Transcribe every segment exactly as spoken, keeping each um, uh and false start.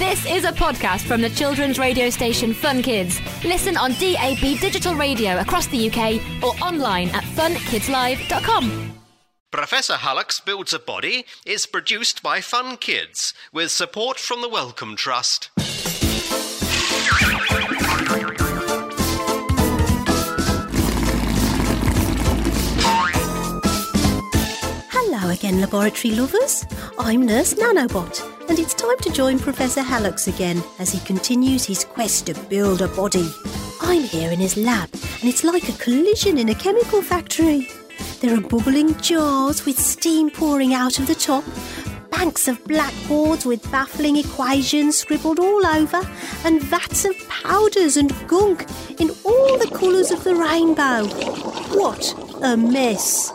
This is a podcast from the children's radio station Fun Kids. Listen on D A B digital radio across the U K or online at fun kids live dot com. Professor Hullocks Builds a Body is produced by Fun Kids with support from the Wellcome Trust. Hello again, laboratory lovers. I'm Nurse Nanobot, and it's time to join Professor Hullocks again as he continues his quest to build a body. I'm here in his lab, and it's like a collision in a chemical factory. There are bubbling jars with steam pouring out of the top, banks of blackboards with baffling equations scribbled all over, and vats of powders and gunk in all the colours of the rainbow. What a mess!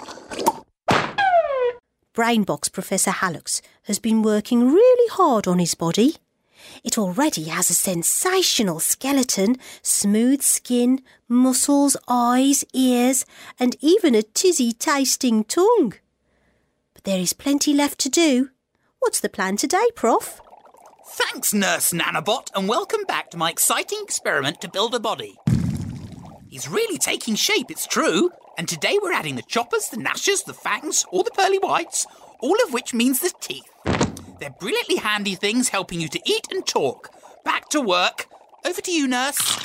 Brainbox Professor Hullocks has been working really hard on his body. It already has a sensational skeleton, smooth skin, muscles, eyes, ears, and even a tizzy-tasting tongue. But there is plenty left to do. What's the plan today, Prof? Thanks, Nurse Nanobot, and welcome back to my exciting experiment to build a body. He's really taking shape, it's true. And today we're adding the choppers, the gnashers, the fangs, or the pearly whites, all of which means the teeth. They're brilliantly handy things helping you to eat and talk. Back to work. Over to you, Nurse.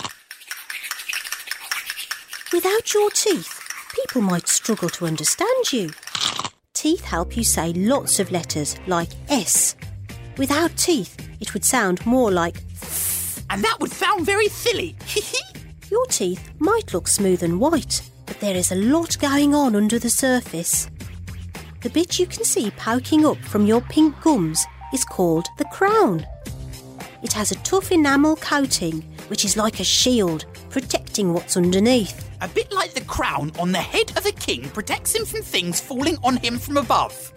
Without your teeth, people might struggle to understand you. Teeth help you say lots of letters, like S. Without teeth, it would sound more like th. And that would sound very silly. Your teeth might look smooth and white, but there is a lot going on under the surface. The bit you can see poking up from your pink gums is called the crown. It has a tough enamel coating, which is like a shield, protecting what's underneath. A bit like the crown on the head of a king protects him from things falling on him from above.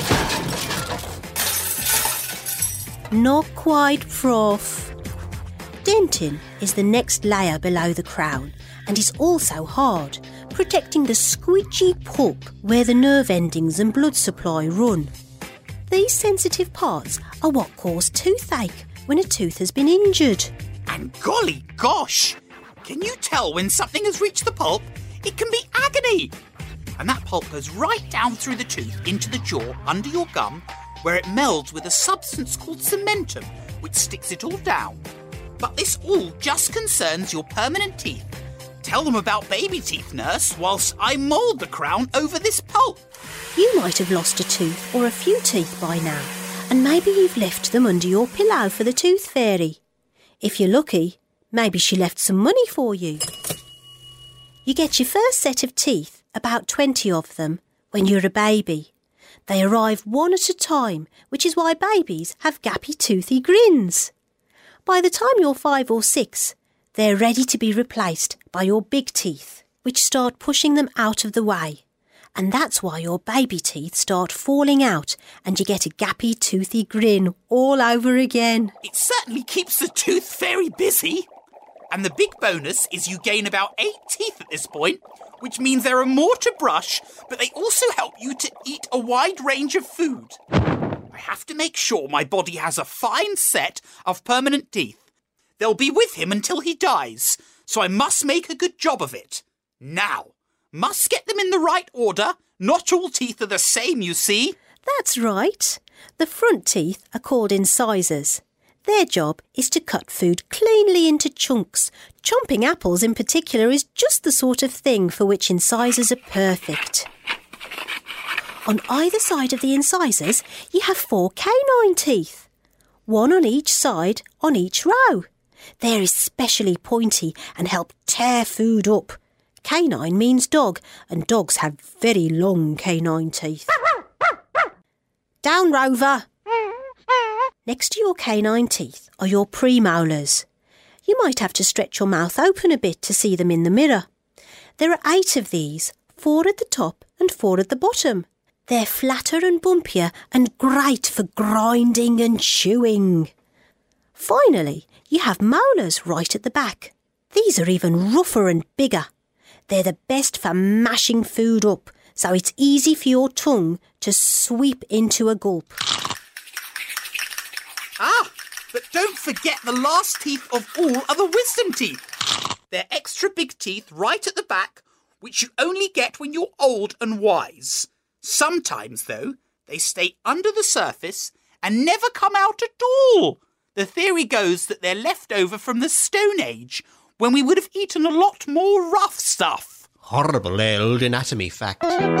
Not quite, Prof. Dentin is the next layer below the crown and is also hard, protecting the squidgy pulp where the nerve endings and blood supply run. These sensitive parts are what cause toothache when a tooth has been injured. And golly gosh! Can you tell when something has reached the pulp? It can be agony! And that pulp goes right down through the tooth into the jaw under your gum, where it melds with a substance called cementum, which sticks it all down. But this all just concerns your permanent teeth. Tell them about baby teeth, Nurse, whilst I mould the crown over this pulp. You might have lost a tooth or a few teeth by now, and maybe you've left them under your pillow for the tooth fairy. If you're lucky, maybe she left some money for you. You get your first set of teeth, about twenty of them, when you're a baby. They arrive one at a time, which is why babies have gappy toothy grins. By the time you're five or six, they're ready to be replaced by your big teeth, which start pushing them out of the way. And that's why your baby teeth start falling out and you get a gappy, toothy grin all over again. It certainly keeps the tooth fairy busy. And the big bonus is you gain about eight teeth at this point, which means there are more to brush, but they also help you to eat a wide range of food. I have to make sure my body has a fine set of permanent teeth. They'll be with him until he dies, so I must make a good job of it. Now, must get them in the right order. Not all teeth are the same, you see. That's right. The front teeth are called incisors. Their job is to cut food cleanly into chunks. Chomping apples in particular is just the sort of thing for which incisors are perfect. On either side of the incisors, you have four canine teeth. One on each side, on each row. They're especially pointy and help tear food up. Canine means dog, and dogs have very long canine teeth. Down, Rover! Next to your canine teeth are your premolars. You might have to stretch your mouth open a bit to see them in the mirror. There are eight of these, four at the top and four at the bottom. They're flatter and bumpier and great for grinding and chewing. Finally, you have molars right at the back. These are even rougher and bigger. They're the best for mashing food up, so it's easy for your tongue to sweep into a gulp. Ah, But don't forget the last teeth of all are the wisdom teeth. They're extra big teeth right at the back, which you only get when you're old and wise. Sometimes, though, they stay under the surface and never come out at all. The theory goes that they're left over from the Stone Age, when we would have eaten a lot more rough stuff. Horrible old anatomy fact.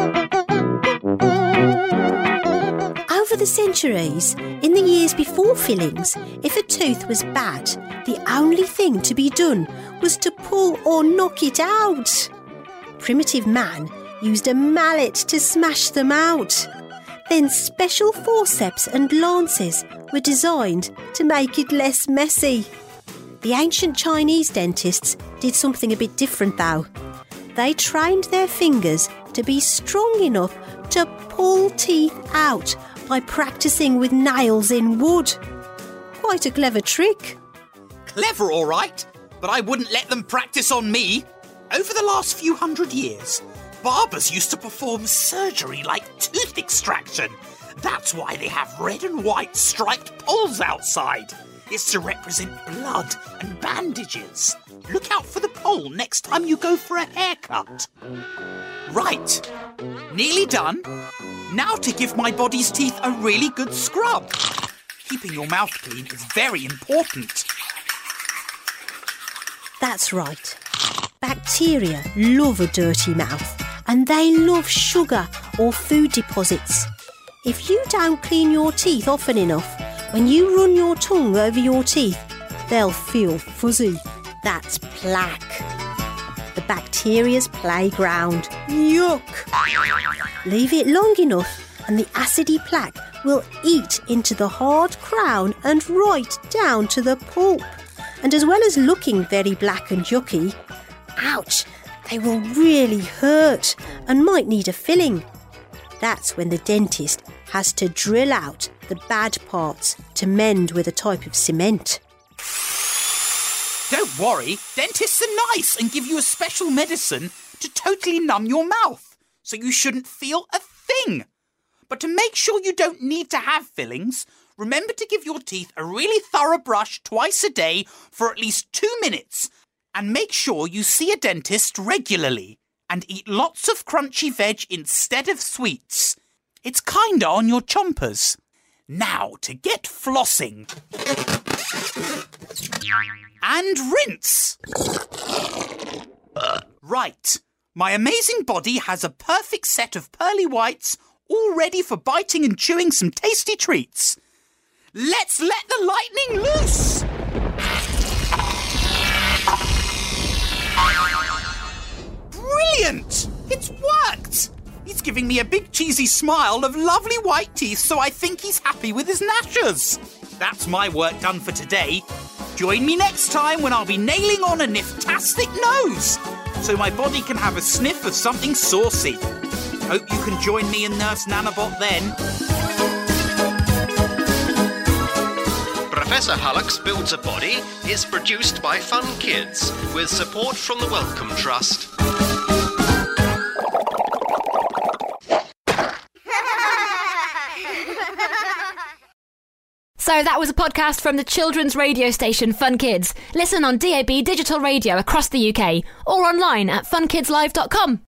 Over the centuries, in the years before fillings, if a tooth was bad, the only thing to be done was to pull or knock it out. Primitive man used a mallet to smash them out. Then special forceps and lances were designed to make it less messy. The ancient Chinese dentists did something a bit different though. They trained their fingers to be strong enough to pull teeth out by practising with nails in wood. Quite a clever trick. Clever, all right, but I wouldn't let them practice on me. Over the last few hundred years, barbers used to perform surgery like tooth extraction. That's why they have red and white striped poles outside. It's to represent blood and bandages. Look out for the pole next time you go for a haircut. Right, nearly done. Now to give my body's teeth a really good scrub. Keeping your mouth clean is very important. That's right. Bacteria love a dirty mouth, and they love sugar or food deposits. If you don't clean your teeth often enough, when you run your tongue over your teeth, they'll feel fuzzy. That's plaque. The bacteria's playground. Yuck! Leave it long enough and the acidy plaque will eat into the hard crown and right down to the pulp. And as well as looking very black and yucky, ouch, they will really hurt and might need a filling. That's when the dentist has to drill out the bad parts to mend with a type of cement. Don't worry, dentists are nice and give you a special medicine to totally numb your mouth, so you shouldn't feel a thing. But to make sure you don't need to have fillings, remember to give your teeth a really thorough brush twice a day for at least two minutes, and make sure you see a dentist regularly, and eat lots of crunchy veg instead of sweets. It's kinda on your chompers. Now to get flossing. And rinse. Right, my amazing body has a perfect set of pearly whites all ready for biting and chewing some tasty treats. Let's let the lightning loose! Brilliant! It's worked! He's giving me a big cheesy smile of lovely white teeth, so I think he's happy with his gnashers. That's my work done for today. Join me next time when I'll be nailing on a niftastic nose, so my body can have a sniff of something saucy. Hope you can join me and Nurse Nanobot then. Professor Hullux Builds a Body is produced by Fun Kids with support from the Wellcome Trust. So that was a podcast from the children's radio station Fun Kids. Listen on D A B digital radio across the U K or online at fun kids live dot com.